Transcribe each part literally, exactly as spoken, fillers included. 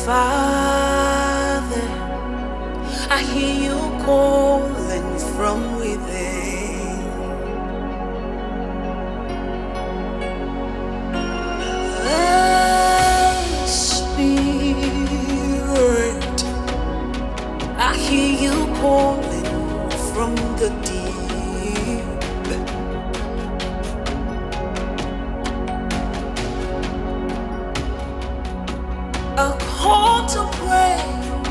Father, I hear you calling from within. Oh, Spirit, I hear you calling from the deep. A call to pray,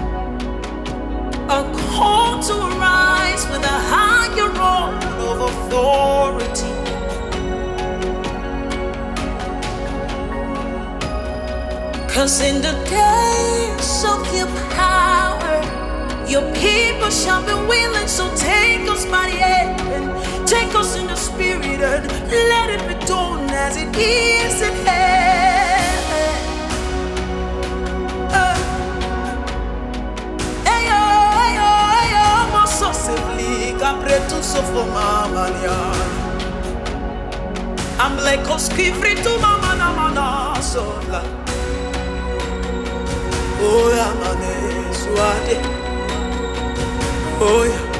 a call to rise with a higher role of authority. Cause in the days of your power, your people shall be willing. So take us by the hand and take us in the spirit and let it be done as it is in heaven. I'm like a skifri to mama na mana sola. Oh yeah, mane swade. Oh yeah.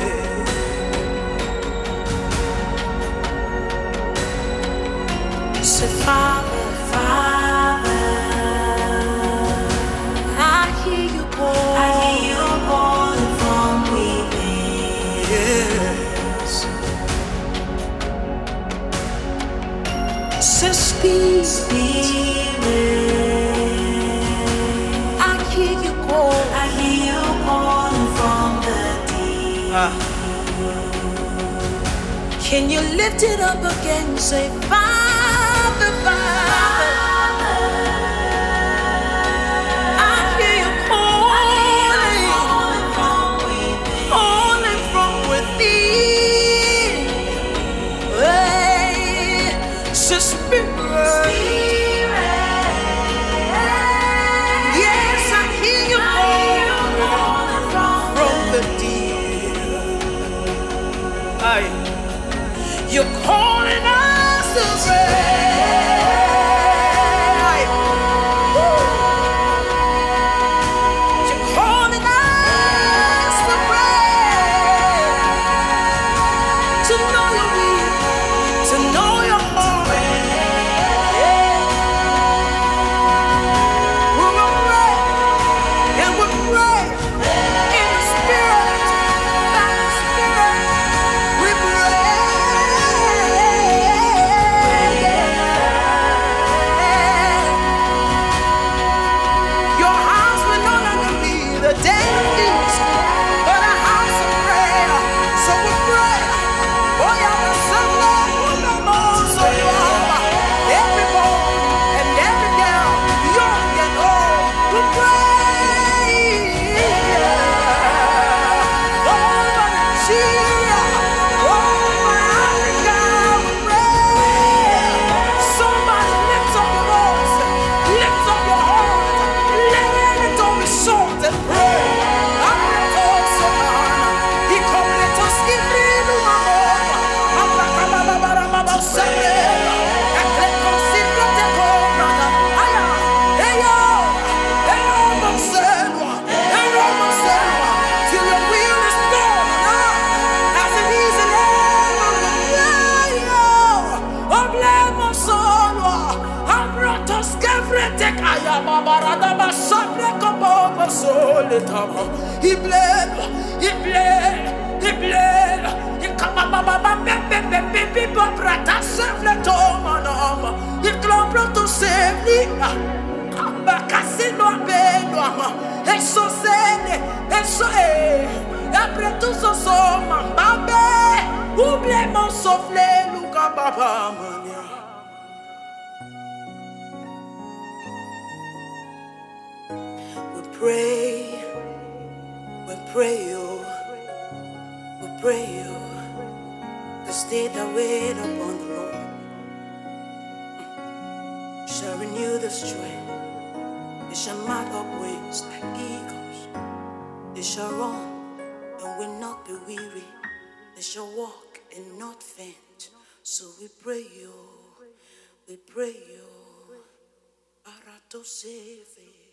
Say Father, Father, I hear you call. I hear you calling from within. Yes. Say Spirit, Spirit, I hear you call. I hear you calling from the deep. Ah. Can you lift it up again? Say Father, Father, I hear you calling, calling from within. Hey, so Spirit, yes, I hear you calling from the deep. Aye. You're calling us to pray. You're calling us to pray. To know your will, to know your heart. We will pray and we pray in the spirit, by the spirit. We pray. He bled, he bled, he bled. He come up, up, up, up, baby, baby, brata, save le tomanam. He clombre to save me. Bacasino benoama. Eso sene, eso eh. Après tout ce somme, babé. Oublie mon souffle, Luca Baba Mania. We pray. We pray you, we pray you, to stay that wait upon the Lord, shall renew the strength, they shall mount up wings like eagles, they shall run and will not be weary, they shall walk and not faint. So we pray you, we pray you, Arato save.